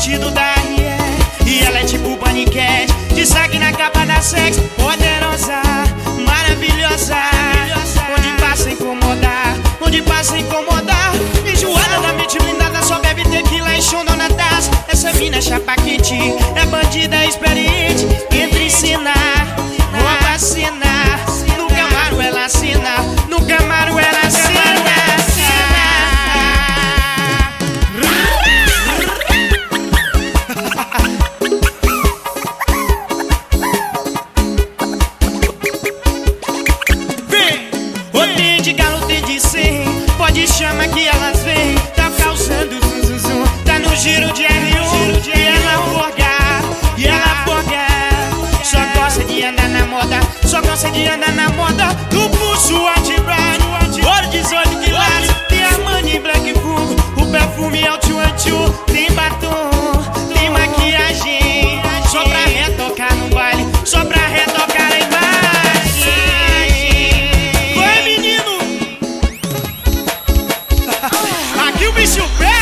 vestido da Ariel e ela é tipo paniquete, destaque na capa da Sex, poderosa, maravilhosa, onde passa a incomodar, onde passa a incomodar. Enjoada da mente blindada, só bebe tequila e chão na taça. Essa mina é chapa quente, é bandida experiente, entra em cena, rouba a cena. No Camaro ela assina, no Camaro ela assina. Tem de galo, tem de 100, pode chamar que elas vêm. Tá causando zum zum zum, tá no giro de R1. E ela forga, só gosta de andar na moda, só gosta de andar na moda. No pulso anti-brand, ouro 18 quilates, tem Armani Black Fungo, o perfume é o tchu-tchu. Tem batom, tem maquiagem, só pra retocar no baile, só pra retocar a imagem. Aqui o bicho pega.